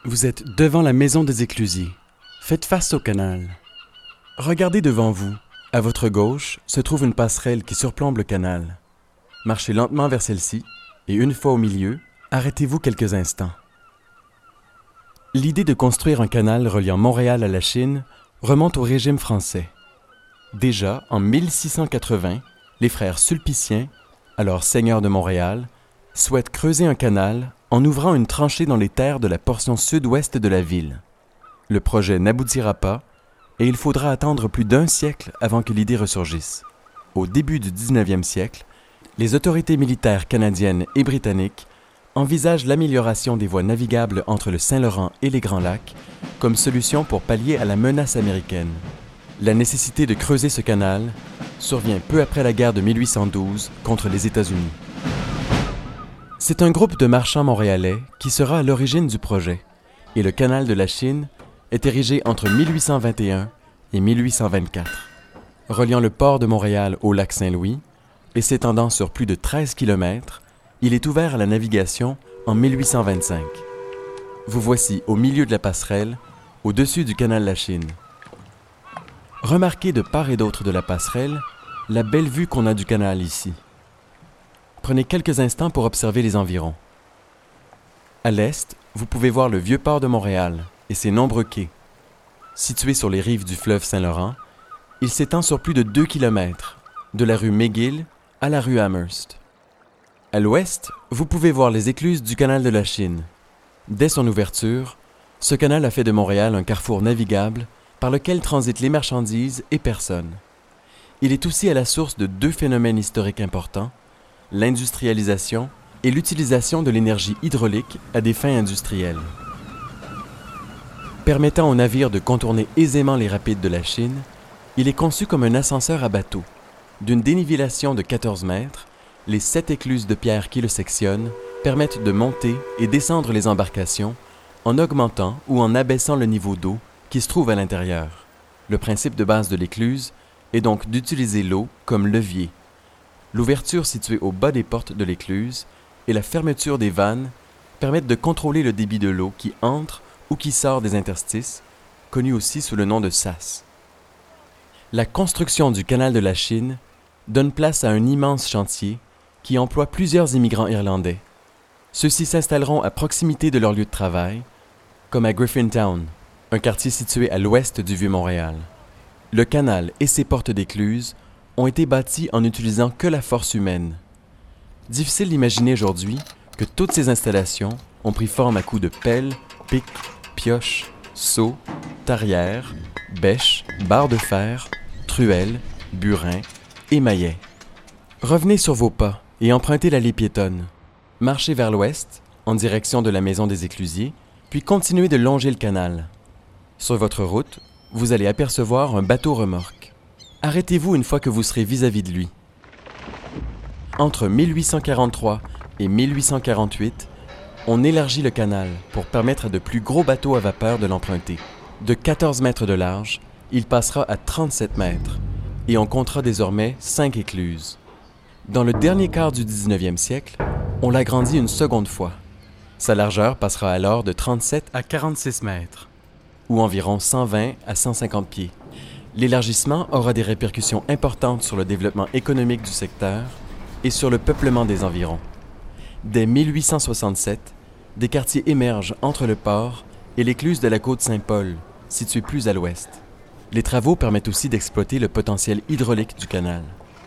Vous êtes devant la maison des éclusiers. Faites face au canal. Regardez devant vous. À votre gauche se trouve une passerelle qui surplombe le canal. Marchez lentement vers celle-ci et une fois au milieu, arrêtez-vous quelques instants. L'idée de construire un canal reliant Montréal à la Chine remonte au régime français. Déjà, en 1680, les frères Sulpiciens, alors seigneurs de Montréal, souhaitent creuser un canal en ouvrant une tranchée dans les terres de la portion sud-ouest de la ville. Le projet n'aboutira pas et il faudra attendre plus d'1 siècle avant que l'idée ressurgisse. Au début du 19e siècle, les autorités militaires canadiennes et britanniques envisagent l'amélioration des voies navigables entre le Saint-Laurent et les Grands Lacs comme solution pour pallier à la menace américaine. La nécessité de creuser ce canal survient peu après la guerre de 1812 contre les États-Unis. C'est un groupe de marchands montréalais qui sera à l'origine du projet, et le canal de la Chine est érigé entre 1821 et 1824, reliant le port de Montréal au lac Saint-Louis et s'étendant sur plus de 13 km, il est ouvert à la navigation en 1825. Vous voici au milieu de la passerelle, au-dessus du canal de la Chine. Remarquez de part et d'autre de la passerelle la belle vue qu'on a du canal ici. Prenez quelques instants pour observer les environs. À l'est, vous pouvez voir le vieux port de Montréal et ses nombreux quais. Situé sur les rives du fleuve Saint-Laurent, il s'étend sur plus de 2 km, de la rue McGill à la rue Amherst. À l'ouest, vous pouvez voir les écluses du canal de la Chine. Dès son ouverture, ce canal a fait de Montréal un carrefour navigable par lequel transitent les marchandises et personnes. Il est aussi à la source de 2 phénomènes historiques importants, l'industrialisation et l'utilisation de l'énergie hydraulique à des fins industrielles. Permettant aux navires de contourner aisément les rapides de la Chine, il est conçu comme un ascenseur à bateau. D'une dénivellation de 14 mètres, les 7 écluses de pierre qui le sectionnent permettent de monter et descendre les embarcations en augmentant ou en abaissant le niveau d'eau qui se trouve à l'intérieur. Le principe de base de l'écluse est donc d'utiliser l'eau comme levier. L'ouverture située au bas des portes de l'écluse et la fermeture des vannes permettent de contrôler le débit de l'eau qui entre ou qui sort des interstices, connu aussi sous le nom de sas. La construction du canal de la Chine donne place à un immense chantier qui emploie plusieurs immigrants irlandais. Ceux-ci s'installeront à proximité de leur lieu de travail, comme à Griffintown, un quartier situé à l'ouest du Vieux-Montréal. Le canal et ses portes d'écluse ont été bâtis en n'utilisant que la force humaine. Difficile d'imaginer aujourd'hui que toutes ces installations ont pris forme à coups de pelle, pic, pioche, seau, tarière, bêche, barre de fer, truelle, burin et maillet. Revenez sur vos pas et empruntez l'allée piétonne. Marchez vers l'ouest, en direction de la maison des éclusiers, puis continuez de longer le canal. Sur votre route, vous allez apercevoir un bateau-remorque. Arrêtez-vous une fois que vous serez vis-à-vis de lui. Entre 1843 et 1848, on élargit le canal pour permettre à de plus gros bateaux à vapeur de l'emprunter. De 14 mètres de large, il passera à 37 mètres et on comptera désormais 5 écluses. Dans le dernier quart du 19e siècle, on l'agrandit une seconde fois. Sa largeur passera alors de 37 à 46 mètres, ou environ 120 à 150 pieds. L'élargissement aura des répercussions importantes sur le développement économique du secteur et sur le peuplement des environs. Dès 1867, des quartiers émergent entre le port et l'écluse de la côte Saint-Paul, située plus à l'ouest. Les travaux permettent aussi d'exploiter le potentiel hydraulique du canal.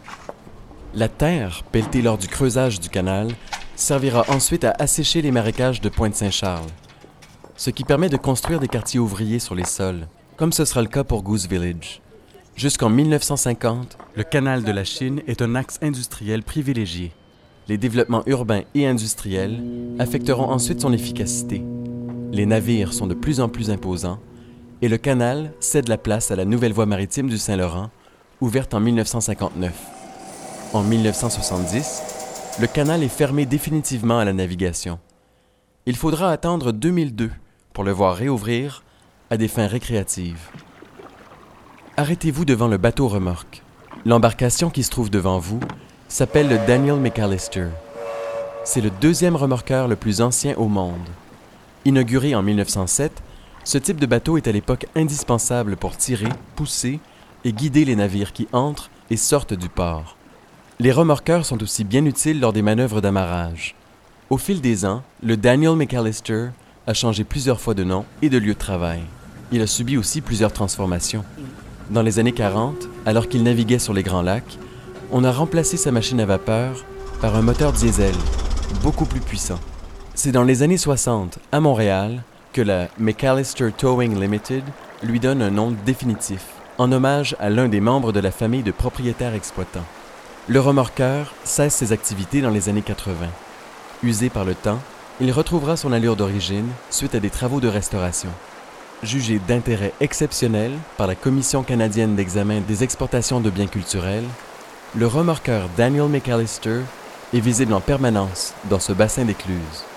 La terre, pelletée lors du creusage du canal, servira ensuite à assécher les marécages de Pointe-Saint-Charles, ce qui permet de construire des quartiers ouvriers sur les sols, comme ce sera le cas pour Goose Village. Jusqu'en 1950, le canal de la Chine est un axe industriel privilégié. Les développements urbains et industriels affecteront ensuite son efficacité. Les navires sont de plus en plus imposants et le canal cède la place à la nouvelle voie maritime du Saint-Laurent, ouverte en 1959. En 1970, le canal est fermé définitivement à la navigation. Il faudra attendre 2002 pour le voir réouvrir à des fins récréatives. Arrêtez-vous devant le bateau-remorque. L'embarcation qui se trouve devant vous s'appelle le Daniel McAllister. C'est le 2e remorqueur le plus ancien au monde. Inauguré en 1907, ce type de bateau est à l'époque indispensable pour tirer, pousser et guider les navires qui entrent et sortent du port. Les remorqueurs sont aussi bien utiles lors des manœuvres d'amarrage. Au fil des ans, le Daniel McAllister a changé plusieurs fois de nom et de lieu de travail. Il a subi aussi plusieurs transformations. Dans les années 40, alors qu'il naviguait sur les Grands Lacs, on a remplacé sa machine à vapeur par un moteur diesel, beaucoup plus puissant. C'est dans les années 60, à Montréal, que la McAllister Towing Limited lui donne un nom définitif, en hommage à l'un des membres de la famille de propriétaires exploitants. Le remorqueur cesse ses activités dans les années 80. Usé par le temps, il retrouvera son allure d'origine suite à des travaux de restauration. Jugé d'intérêt exceptionnel par la Commission canadienne d'examen des exportations de biens culturels, le remorqueur Daniel McAllister est visible en permanence dans ce bassin d'écluse.